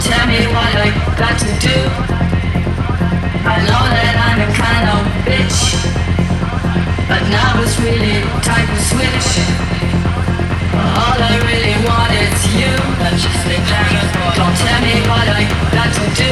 tell me what I got to do. I know that I'm a kind of bitch, but now it's really time to switch. All I really want is you. Don't tell me what I got to do.